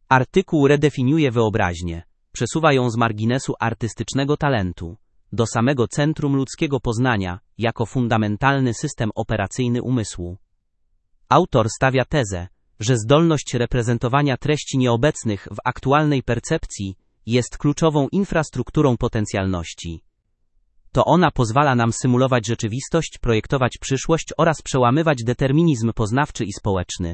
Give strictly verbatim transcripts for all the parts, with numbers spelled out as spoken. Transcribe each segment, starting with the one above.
Artykuł redefiniuje wyobraźnię, przesuwa ją z marginesu artystycznego talentu do samego centrum ludzkiego poznania, jako fundamentalny system operacyjny umysłu. Autor stawia tezę, że zdolność reprezentowania treści nieobecnych w aktualnej percepcji jest kluczową infrastrukturą potencjalności. To ona pozwala nam symulować rzeczywistość, projektować przyszłość oraz przełamywać determinizm poznawczy i społeczny.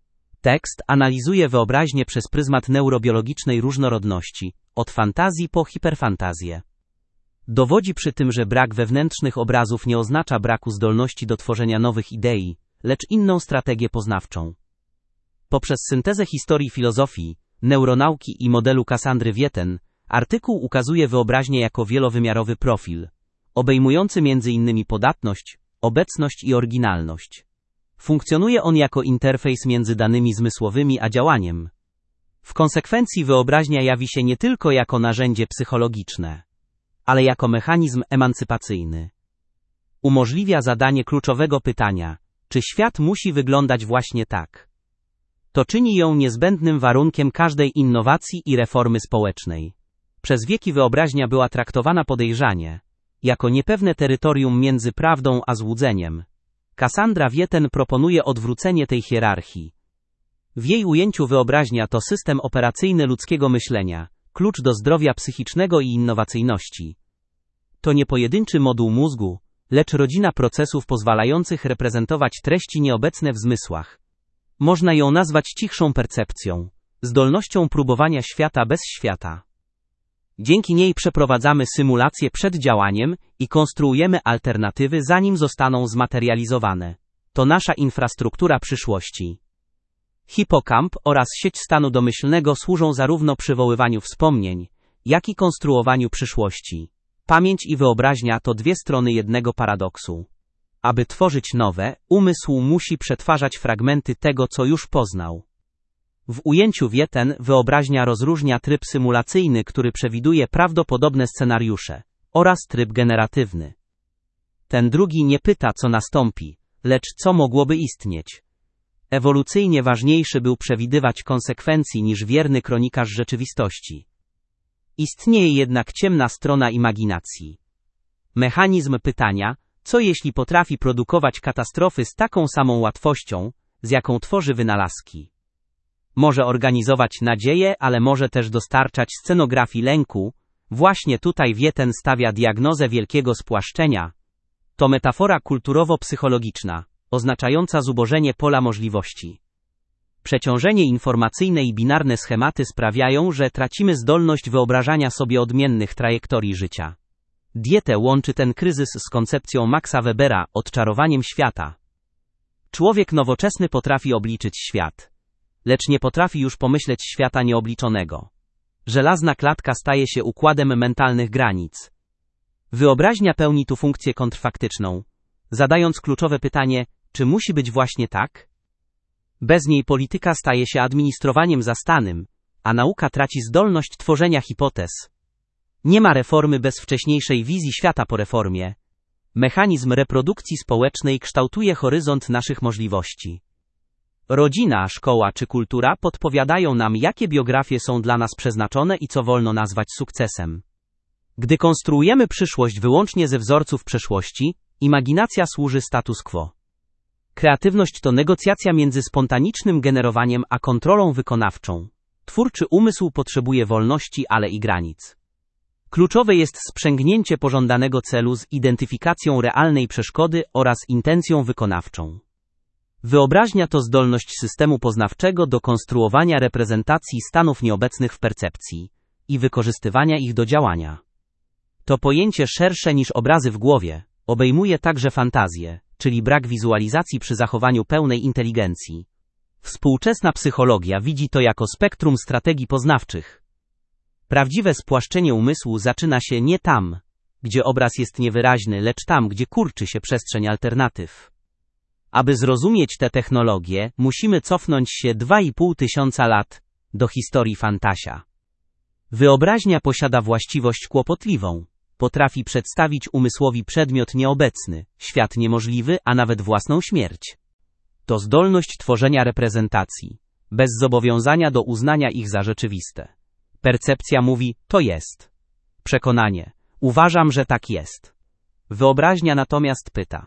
Tekst analizuje wyobraźnię przez pryzmat neurobiologicznej różnorodności, od fantazji po hiperfantazję. Dowodzi przy tym, że brak wewnętrznych obrazów nie oznacza braku zdolności do tworzenia nowych idei, lecz inną strategię poznawczą. Poprzez syntezę historii filozofii, neuronauki i modelu Cassandry Vieten, artykuł ukazuje wyobraźnię jako wielowymiarowy profil, obejmujący między innymi podatność, obecność i oryginalność. Funkcjonuje on jako interfejs między danymi zmysłowymi a działaniem. W konsekwencji wyobraźnia jawi się nie tylko jako narzędzie psychologiczne, ale jako mechanizm emancypacyjny. Umożliwia zadanie kluczowego pytania, czy świat musi wyglądać właśnie tak. To czyni ją niezbędnym warunkiem każdej innowacji i reformy społecznej. Przez wieki wyobraźnia była traktowana podejrzanie, jako niepewne terytorium między prawdą a złudzeniem. Cassandra Vieten proponuje odwrócenie tej hierarchii. W jej ujęciu wyobraźnia to system operacyjny ludzkiego myślenia, klucz do zdrowia psychicznego i innowacyjności. To nie pojedynczy moduł mózgu, lecz rodzina procesów pozwalających reprezentować treści nieobecne w zmysłach. Można ją nazwać cichszą percepcją, zdolnością próbowania świata bez świata. Dzięki niej przeprowadzamy symulacje przed działaniem i konstruujemy alternatywy, zanim zostaną zmaterializowane. To nasza infrastruktura przyszłości. Hipokamp oraz sieć stanu domyślnego służą zarówno przywoływaniu wspomnień, jak i konstruowaniu przyszłości. Pamięć i wyobraźnia to dwie strony jednego paradoksu. Aby tworzyć nowe, umysł musi przetwarzać fragmenty tego, co już poznał. W ujęciu Vieten wyobraźnia rozróżnia tryb symulacyjny, który przewiduje prawdopodobne scenariusze, oraz tryb generatywny. Ten drugi nie pyta, co nastąpi, lecz co mogłoby istnieć. Ewolucyjnie ważniejszy był przewidywać konsekwencji niż wierny kronikarz rzeczywistości. Istnieje jednak ciemna strona imaginacji. Mechanizm pytania, co jeśli potrafi produkować katastrofy z taką samą łatwością, z jaką tworzy wynalazki. Może organizować nadzieję, ale może też dostarczać scenografii lęku. Właśnie tutaj Vieten stawia diagnozę wielkiego spłaszczenia. To metafora kulturowo-psychologiczna, oznaczająca zubożenie pola możliwości. Przeciążenie informacyjne i binarne schematy sprawiają, że tracimy zdolność wyobrażania sobie odmiennych trajektorii życia. Dietę łączy ten kryzys z koncepcją Maxa Webera, odczarowaniem świata. Człowiek nowoczesny potrafi obliczyć świat, lecz nie potrafi już pomyśleć świata nieobliczonego. Żelazna klatka staje się układem mentalnych granic. Wyobraźnia pełni tu funkcję kontrfaktyczną, zadając kluczowe pytanie, czy musi być właśnie tak? Bez niej polityka staje się administrowaniem zastanym, a nauka traci zdolność tworzenia hipotez. Nie ma reformy bez wcześniejszej wizji świata po reformie. Mechanizm reprodukcji społecznej kształtuje horyzont naszych możliwości. Rodzina, szkoła czy kultura podpowiadają nam, jakie biografie są dla nas przeznaczone i co wolno nazwać sukcesem. Gdy konstruujemy przyszłość wyłącznie ze wzorców przeszłości, imaginacja służy status quo. Kreatywność to negocjacja między spontanicznym generowaniem a kontrolą wykonawczą. Twórczy umysł potrzebuje wolności, ale i granic. Kluczowe jest sprzęgnięcie pożądanego celu z identyfikacją realnej przeszkody oraz intencją wykonawczą. Wyobraźnia to zdolność systemu poznawczego do konstruowania reprezentacji stanów nieobecnych w percepcji i wykorzystywania ich do działania. To pojęcie szersze niż obrazy w głowie, obejmuje także fantazję, czyli brak wizualizacji przy zachowaniu pełnej inteligencji. Współczesna psychologia widzi to jako spektrum strategii poznawczych. Prawdziwe spłaszczenie umysłu zaczyna się nie tam, gdzie obraz jest niewyraźny, lecz tam, gdzie kurczy się przestrzeń alternatyw. Aby zrozumieć te technologie, musimy cofnąć się dwa i pół tysiąca lat do historii Fantasia. Wyobraźnia posiada właściwość kłopotliwą. Potrafi przedstawić umysłowi przedmiot nieobecny, świat niemożliwy, a nawet własną śmierć. To zdolność tworzenia reprezentacji, bez zobowiązania do uznania ich za rzeczywiste. Percepcja mówi, to jest. Przekonanie, uważam, że tak jest. Wyobraźnia natomiast pyta,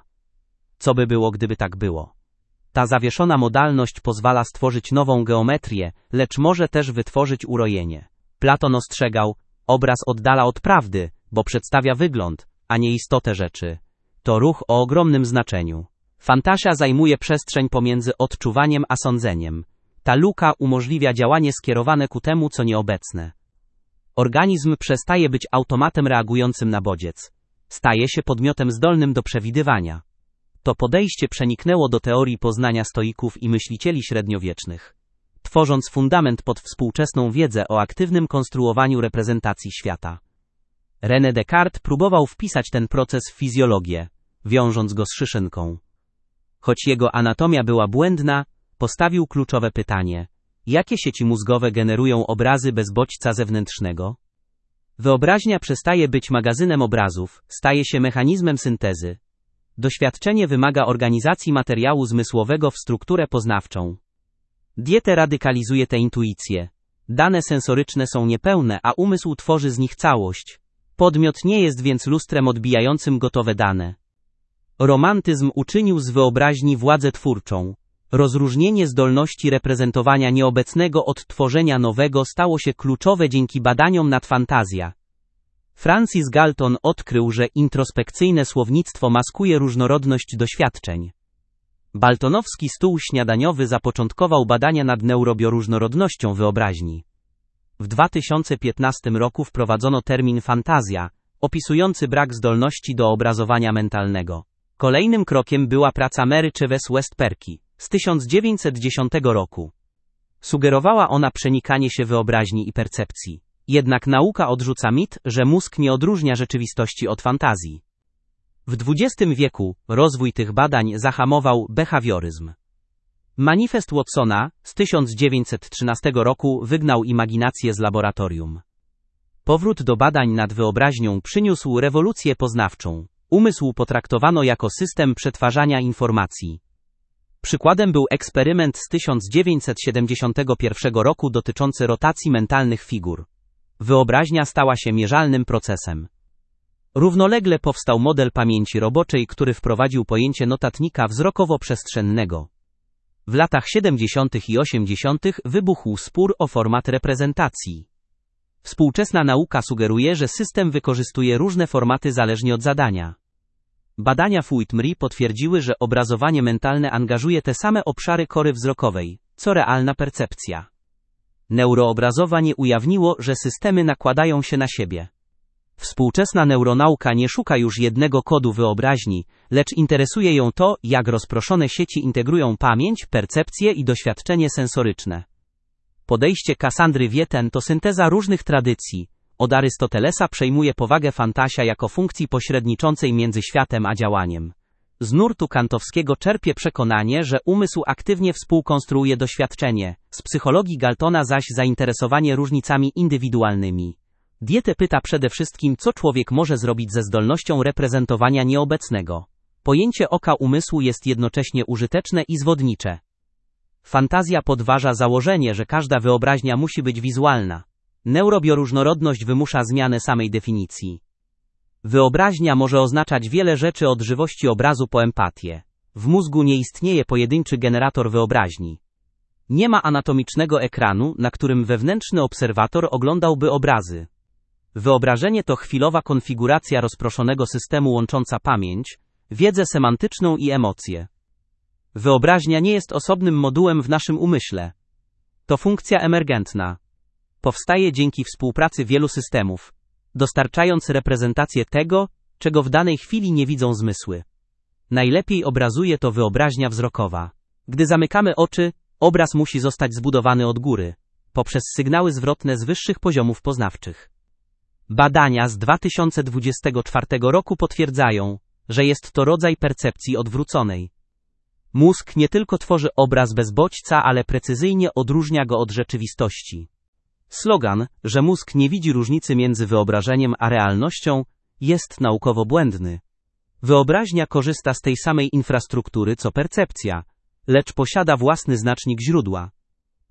co by było, gdyby tak było? Ta zawieszona modalność pozwala stworzyć nową geometrię, lecz może też wytworzyć urojenie. Platon ostrzegał, obraz oddala od prawdy, bo przedstawia wygląd, a nie istotę rzeczy. To ruch o ogromnym znaczeniu. Fantasia zajmuje przestrzeń pomiędzy odczuwaniem a sądzeniem. Ta luka umożliwia działanie skierowane ku temu, co nieobecne. Organizm przestaje być automatem reagującym na bodziec. Staje się podmiotem zdolnym do przewidywania. To podejście przeniknęło do teorii poznania stoików i myślicieli średniowiecznych, tworząc fundament pod współczesną wiedzę o aktywnym konstruowaniu reprezentacji świata. René Descartes próbował wpisać ten proces w fizjologię, wiążąc go z szyszynką. Choć jego anatomia była błędna, postawił kluczowe pytanie: jakie sieci mózgowe generują obrazy bez bodźca zewnętrznego? Wyobraźnia przestaje być magazynem obrazów, staje się mechanizmem syntezy. Doświadczenie wymaga organizacji materiału zmysłowego w strukturę poznawczą. Dieta radykalizuje tę intuicję. Dane sensoryczne są niepełne, a umysł tworzy z nich całość. Podmiot nie jest więc lustrem odbijającym gotowe dane. Romantyzm uczynił z wyobraźni władzę twórczą. Rozróżnienie zdolności reprezentowania nieobecnego od tworzenia nowego stało się kluczowe dzięki badaniom nad fantazja. Francis Galton odkrył, że introspekcyjne słownictwo maskuje różnorodność doświadczeń. Baltonowski stół śniadaniowy zapoczątkował badania nad neurobioróżnorodnością wyobraźni. W dwa tysiące piętnastym roku wprowadzono termin fantazja, opisujący brak zdolności do obrazowania mentalnego. Kolejnym krokiem była praca Mary Cheves West Perki z tysiąc dziewięćset dziesiątego roku. Sugerowała ona przenikanie się wyobraźni i percepcji. Jednak nauka odrzuca mit, że mózg nie odróżnia rzeczywistości od fantazji. W dwudziestym wieku rozwój tych badań zahamował behawioryzm. Manifest Watsona z tysiąc dziewięćset trzynastego roku wygnał imaginację z laboratorium. Powrót do badań nad wyobraźnią przyniósł rewolucję poznawczą. Umysł potraktowano jako system przetwarzania informacji. Przykładem był eksperyment z tysiąc dziewięćset siedemdziesiątego pierwszego roku dotyczący rotacji mentalnych figur. Wyobraźnia stała się mierzalnym procesem. Równolegle powstał model pamięci roboczej, który wprowadził pojęcie notatnika wzrokowo-przestrzennego. W latach siedemdziesiątych i osiemdziesiątych wybuchł spór o format reprezentacji. Współczesna nauka sugeruje, że system wykorzystuje różne formaty zależnie od zadania. Badania Fuit-Mri potwierdziły, że obrazowanie mentalne angażuje te same obszary kory wzrokowej, co realna percepcja. Neuroobrazowanie ujawniło, że systemy nakładają się na siebie. Współczesna neuronauka nie szuka już jednego kodu wyobraźni, lecz interesuje ją to, jak rozproszone sieci integrują pamięć, percepcję i doświadczenie sensoryczne. Podejście Cassandry Wieten to synteza różnych tradycji. Od Arystotelesa przejmuje powagę fantasia jako funkcji pośredniczącej między światem a działaniem. Z nurtu kantowskiego czerpie przekonanie, że umysł aktywnie współkonstruuje doświadczenie, z psychologii Galtona zaś zainteresowanie różnicami indywidualnymi. Dietę pyta przede wszystkim, co człowiek może zrobić ze zdolnością reprezentowania nieobecnego. Pojęcie oka umysłu jest jednocześnie użyteczne i zwodnicze. Fantazja podważa założenie, że każda wyobraźnia musi być wizualna. Neurobioróżnorodność wymusza zmianę samej definicji. Wyobraźnia może oznaczać wiele rzeczy, od żywości obrazu po empatię. W mózgu nie istnieje pojedynczy generator wyobraźni. Nie ma anatomicznego ekranu, na którym wewnętrzny obserwator oglądałby obrazy. Wyobrażenie to chwilowa konfiguracja rozproszonego systemu łącząca pamięć, wiedzę semantyczną i emocje. Wyobraźnia nie jest osobnym modułem w naszym umyśle. To funkcja emergentna. Powstaje dzięki współpracy wielu systemów, dostarczając reprezentację tego, czego w danej chwili nie widzą zmysły. Najlepiej obrazuje to wyobraźnia wzrokowa. Gdy zamykamy oczy, obraz musi zostać zbudowany od góry, poprzez sygnały zwrotne z wyższych poziomów poznawczych. Badania z dwa tysiące dwudziestego czwartego roku potwierdzają, że jest to rodzaj percepcji odwróconej. Mózg nie tylko tworzy obraz bez bodźca, ale precyzyjnie odróżnia go od rzeczywistości. Slogan, że mózg nie widzi różnicy między wyobrażeniem a realnością, jest naukowo błędny. Wyobraźnia korzysta z tej samej infrastruktury co percepcja, lecz posiada własny znacznik źródła.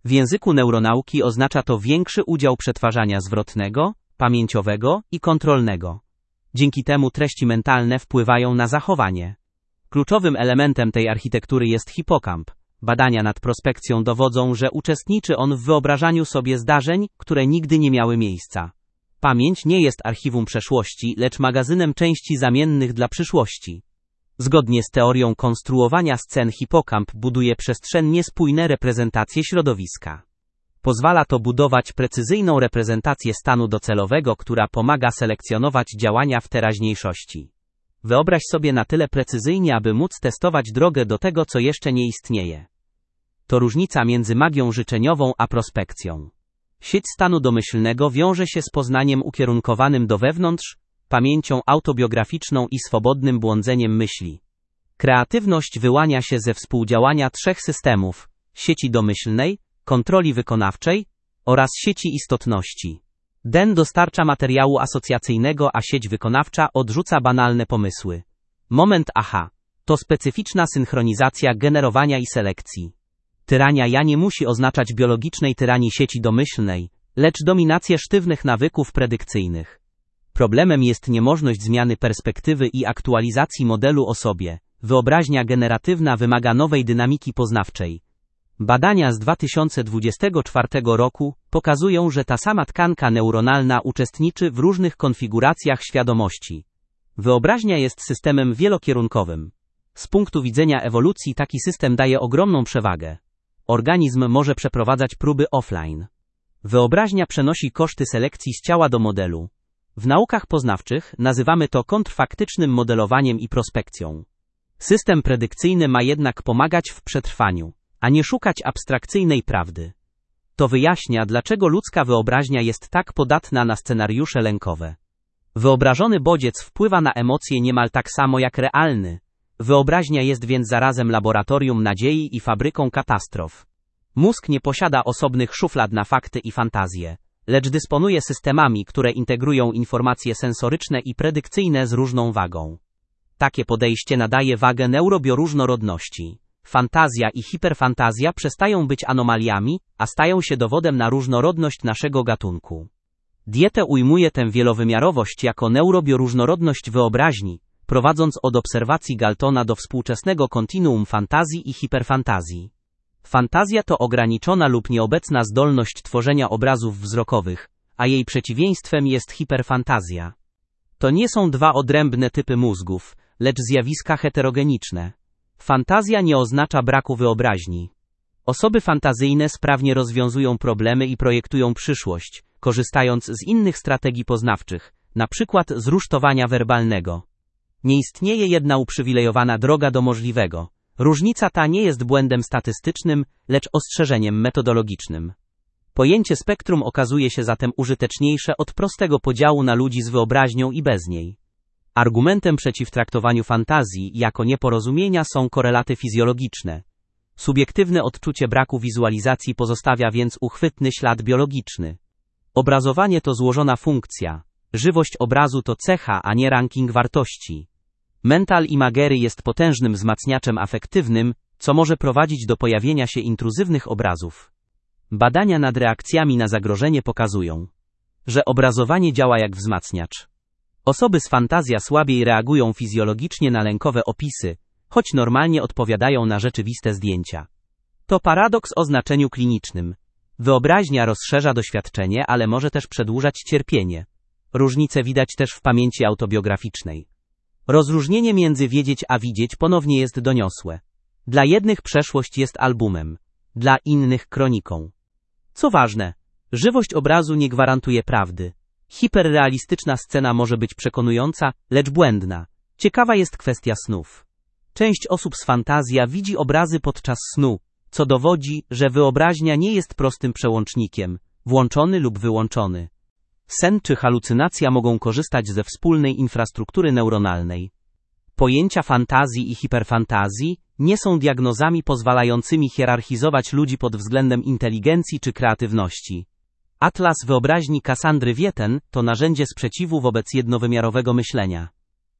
W języku neuronauki oznacza to większy udział przetwarzania zwrotnego, pamięciowego i kontrolnego. Dzięki temu treści mentalne wpływają na zachowanie. Kluczowym elementem tej architektury jest hipokamp. Badania nad prospekcją dowodzą, że uczestniczy on w wyobrażaniu sobie zdarzeń, które nigdy nie miały miejsca. Pamięć nie jest archiwum przeszłości, lecz magazynem części zamiennych dla przyszłości. Zgodnie z teorią konstruowania scen hipokamp buduje przestrzennie spójne reprezentacje środowiska. Pozwala to budować precyzyjną reprezentację stanu docelowego, która pomaga selekcjonować działania w teraźniejszości. Wyobraź sobie na tyle precyzyjnie, aby móc testować drogę do tego, co jeszcze nie istnieje. To różnica między magią życzeniową a prospekcją. Sieć stanu domyślnego wiąże się z poznaniem ukierunkowanym do wewnątrz, pamięcią autobiograficzną i swobodnym błądzeniem myśli. Kreatywność wyłania się ze współdziałania trzech systemów: sieci domyślnej, kontroli wykonawczej oraz sieci istotności. D N dostarcza materiału asocjacyjnego, a sieć wykonawcza odrzuca banalne pomysły. Moment aha. To specyficzna synchronizacja generowania i selekcji. Tyrania ja nie musi oznaczać biologicznej tyranii sieci domyślnej, lecz dominację sztywnych nawyków predykcyjnych. Problemem jest niemożność zmiany perspektywy i aktualizacji modelu o sobie. Wyobraźnia generatywna wymaga nowej dynamiki poznawczej. Badania z dwa tysiące dwudziestego czwartego roku pokazują, że ta sama tkanka neuronalna uczestniczy w różnych konfiguracjach świadomości. Wyobraźnia jest systemem wielokierunkowym. Z punktu widzenia ewolucji taki system daje ogromną przewagę. Organizm może przeprowadzać próby offline. Wyobraźnia przenosi koszty selekcji z ciała do modelu. W naukach poznawczych nazywamy to kontrfaktycznym modelowaniem i prospekcją. System predykcyjny ma jednak pomagać w przetrwaniu, a nie szukać abstrakcyjnej prawdy. To wyjaśnia, dlaczego ludzka wyobraźnia jest tak podatna na scenariusze lękowe. Wyobrażony bodziec wpływa na emocje niemal tak samo jak realny. Wyobraźnia jest więc zarazem laboratorium nadziei i fabryką katastrof. Mózg nie posiada osobnych szuflad na fakty i fantazje, lecz dysponuje systemami, które integrują informacje sensoryczne i predykcyjne z różną wagą. Takie podejście nadaje wagę neurobioróżnorodności. Fantazja i hiperfantazja przestają być anomaliami, a stają się dowodem na różnorodność naszego gatunku. Dietę ujmuje tę wielowymiarowość jako neurobioróżnorodność wyobraźni, prowadząc od obserwacji Galtona do współczesnego kontinuum fantazji i hiperfantazji. Fantazja to ograniczona lub nieobecna zdolność tworzenia obrazów wzrokowych, a jej przeciwieństwem jest hiperfantazja. To nie są dwa odrębne typy mózgów, lecz zjawiska heterogeniczne. Fantazja nie oznacza braku wyobraźni. Osoby fantazyjne sprawnie rozwiązują problemy i projektują przyszłość, korzystając z innych strategii poznawczych, na przykład z rusztowania werbalnego. Nie istnieje jedna uprzywilejowana droga do możliwego. Różnica ta nie jest błędem statystycznym, lecz ostrzeżeniem metodologicznym. Pojęcie spektrum okazuje się zatem użyteczniejsze od prostego podziału na ludzi z wyobraźnią i bez niej. Argumentem przeciw traktowaniu fantazji jako nieporozumienia są korelaty fizjologiczne. Subiektywne odczucie braku wizualizacji pozostawia więc uchwytny ślad biologiczny. Obrazowanie to złożona funkcja. Żywość obrazu to cecha, a nie ranking wartości. Mental imagery jest potężnym wzmacniaczem afektywnym, co może prowadzić do pojawienia się intruzywnych obrazów. Badania nad reakcjami na zagrożenie pokazują, że obrazowanie działa jak wzmacniacz. Osoby z fantazja słabiej reagują fizjologicznie na lękowe opisy, choć normalnie odpowiadają na rzeczywiste zdjęcia. To paradoks o znaczeniu klinicznym. Wyobraźnia rozszerza doświadczenie, ale może też przedłużać cierpienie. Różnice widać też w pamięci autobiograficznej. Rozróżnienie między wiedzieć a widzieć ponownie jest doniosłe. Dla jednych przeszłość jest albumem, dla innych kroniką. Co ważne, żywość obrazu nie gwarantuje prawdy. Hiperrealistyczna scena może być przekonująca, lecz błędna. Ciekawa jest kwestia snów. Część osób z fantazja widzi obrazy podczas snu, co dowodzi, że wyobraźnia nie jest prostym przełącznikiem, włączony lub wyłączony. Sen czy halucynacja mogą korzystać ze wspólnej infrastruktury neuronalnej. Pojęcia fantazji i hiperfantazji nie są diagnozami pozwalającymi hierarchizować ludzi pod względem inteligencji czy kreatywności. Atlas wyobraźni Cassandry Wieten to narzędzie sprzeciwu wobec jednowymiarowego myślenia.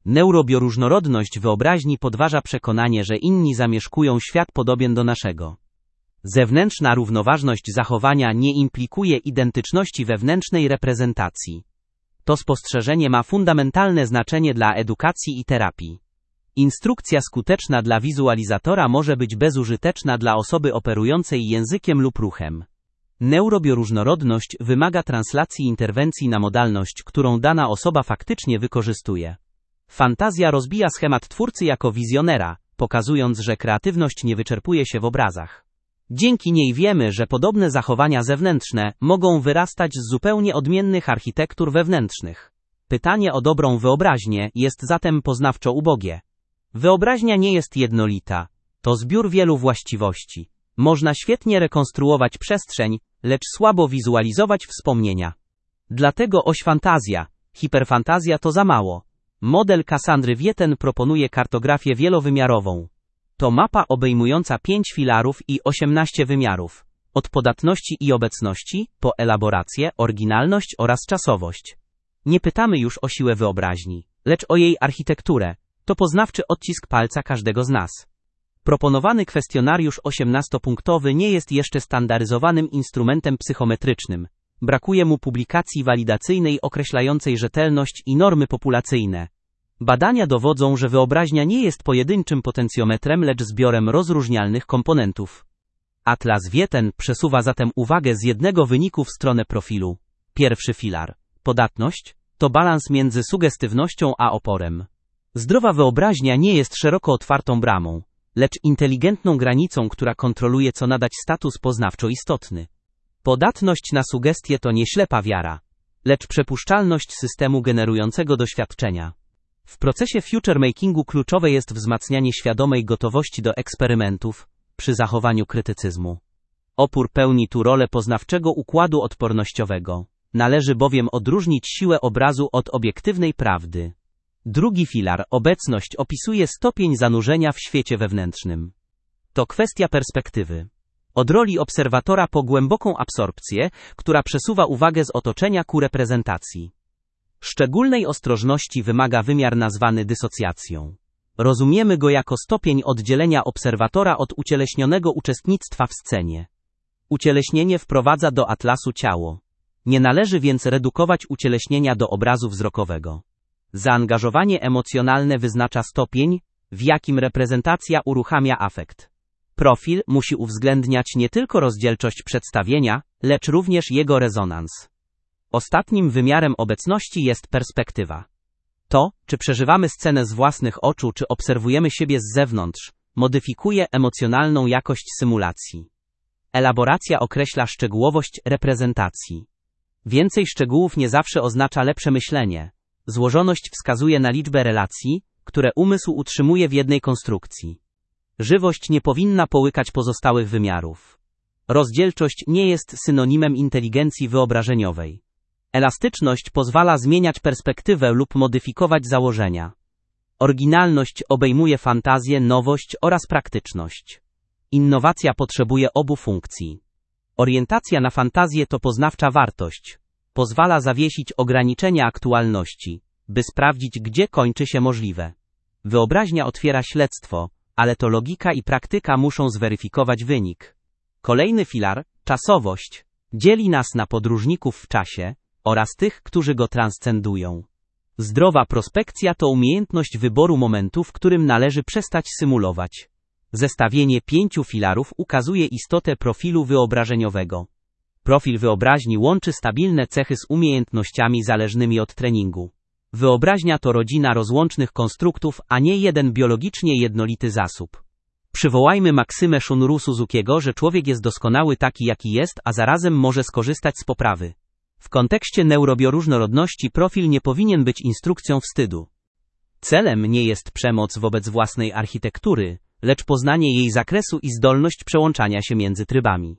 Neurobioróżnorodność wyobraźni podważa przekonanie, że inni zamieszkują świat podobien do naszego. Zewnętrzna równoważność zachowania nie implikuje identyczności wewnętrznej reprezentacji. To spostrzeżenie ma fundamentalne znaczenie dla edukacji i terapii. Instrukcja skuteczna dla wizualizatora może być bezużyteczna dla osoby operującej językiem lub ruchem. Neurobioróżnorodność wymaga translacji interwencji na modalność, którą dana osoba faktycznie wykorzystuje. Fantazja rozbija schemat twórcy jako wizjonera, pokazując, że kreatywność nie wyczerpuje się w obrazach. Dzięki niej wiemy, że podobne zachowania zewnętrzne mogą wyrastać z zupełnie odmiennych architektur wewnętrznych. Pytanie o dobrą wyobraźnię jest zatem poznawczo ubogie. Wyobraźnia nie jest jednolita. To zbiór wielu właściwości. Można świetnie rekonstruować przestrzeń, lecz słabo wizualizować wspomnienia. Dlatego oś fantazja, hiperfantazja to za mało. Model Cassandry Wieten proponuje kartografię wielowymiarową. To mapa obejmująca pięć filarów i osiemnaście wymiarów. Od podatności i obecności, po elaborację, oryginalność oraz czasowość. Nie pytamy już o siłę wyobraźni, lecz o jej architekturę. To poznawczy odcisk palca każdego z nas. Proponowany kwestionariusz osiemnastopunktowy nie jest jeszcze standaryzowanym instrumentem psychometrycznym. Brakuje mu publikacji walidacyjnej określającej rzetelność i normy populacyjne. Badania dowodzą, że wyobraźnia nie jest pojedynczym potencjometrem, lecz zbiorem rozróżnialnych komponentów. Atlas Wieten przesuwa zatem uwagę z jednego wyniku w stronę profilu. Pierwszy filar, podatność, to balans między sugestywnością a oporem. Zdrowa wyobraźnia nie jest szeroko otwartą bramą, lecz inteligentną granicą, która kontroluje, co nadać status poznawczo istotny. Podatność na sugestie to nie ślepa wiara, lecz przepuszczalność systemu generującego doświadczenia. W procesie future makingu kluczowe jest wzmacnianie świadomej gotowości do eksperymentów, przy zachowaniu krytycyzmu. Opór pełni tu rolę poznawczego układu odpornościowego. Należy bowiem odróżnić siłę obrazu od obiektywnej prawdy. Drugi filar, obecność, opisuje stopień zanurzenia w świecie wewnętrznym. To kwestia perspektywy. Od roli obserwatora po głęboką absorpcję, która przesuwa uwagę z otoczenia ku reprezentacji. Szczególnej ostrożności wymaga wymiar nazwany dysocjacją. Rozumiemy go jako stopień oddzielenia obserwatora od ucieleśnionego uczestnictwa w scenie. Ucieleśnienie wprowadza do atlasu ciało. Nie należy więc redukować ucieleśnienia do obrazu wzrokowego. Zaangażowanie emocjonalne wyznacza stopień, w jakim reprezentacja uruchamia afekt. Profil musi uwzględniać nie tylko rozdzielczość przedstawienia, lecz również jego rezonans. Ostatnim wymiarem obecności jest perspektywa. To, czy przeżywamy scenę z własnych oczu, czy obserwujemy siebie z zewnątrz, modyfikuje emocjonalną jakość symulacji. Elaboracja określa szczegółowość reprezentacji. Więcej szczegółów nie zawsze oznacza lepsze myślenie. Złożoność wskazuje na liczbę relacji, które umysł utrzymuje w jednej konstrukcji. Żywość nie powinna połykać pozostałych wymiarów. Rozdzielczość nie jest synonimem inteligencji wyobrażeniowej. Elastyczność pozwala zmieniać perspektywę lub modyfikować założenia. Oryginalność obejmuje fantazję, nowość oraz praktyczność. Innowacja potrzebuje obu funkcji. Orientacja na fantazję to poznawcza wartość. Pozwala zawiesić ograniczenia aktualności, by sprawdzić, gdzie kończy się możliwe. Wyobraźnia otwiera śledztwo, ale to logika i praktyka muszą zweryfikować wynik. Kolejny filar, czasowość, dzieli nas na podróżników w czasie oraz tych, którzy go transcendują. Zdrowa prospekcja to umiejętność wyboru momentu, w którym należy przestać symulować. Zestawienie pięciu filarów ukazuje istotę profilu wyobrażeniowego. Profil wyobraźni łączy stabilne cechy z umiejętnościami zależnymi od treningu. Wyobraźnia to rodzina rozłącznych konstruktów, a nie jeden biologicznie jednolity zasób. Przywołajmy maksymę Shunryu Suzukiego, że człowiek jest doskonały taki, jaki jest, a zarazem może skorzystać z poprawy. W kontekście neurobioróżnorodności profil nie powinien być instrukcją wstydu. Celem nie jest przemoc wobec własnej architektury, lecz poznanie jej zakresu i zdolność przełączania się między trybami.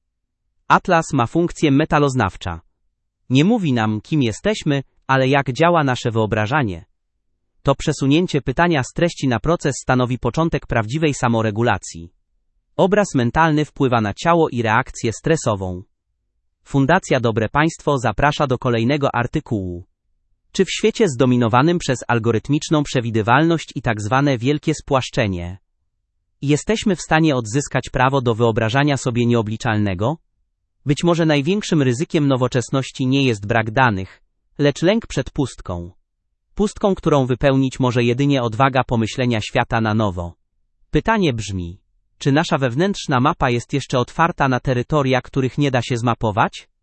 Atlas ma funkcję metaloznawcza. Nie mówi nam, kim jesteśmy, ale jak działa nasze wyobrażanie. To przesunięcie pytania z treści na proces stanowi początek prawdziwej samoregulacji. Obraz mentalny wpływa na ciało i reakcję stresową. Fundacja Dobre Państwo zaprasza do kolejnego artykułu. Czy w świecie zdominowanym przez algorytmiczną przewidywalność i tak zwane wielkie spłaszczenie Jesteśmy w stanie odzyskać prawo do wyobrażania sobie nieobliczalnego? Być może największym ryzykiem nowoczesności nie jest brak danych, lecz lęk przed pustką. Pustką, którą wypełnić może jedynie odwaga pomyślenia świata na nowo. Pytanie brzmi, czy nasza wewnętrzna mapa jest jeszcze otwarta na terytoria, których nie da się zmapować?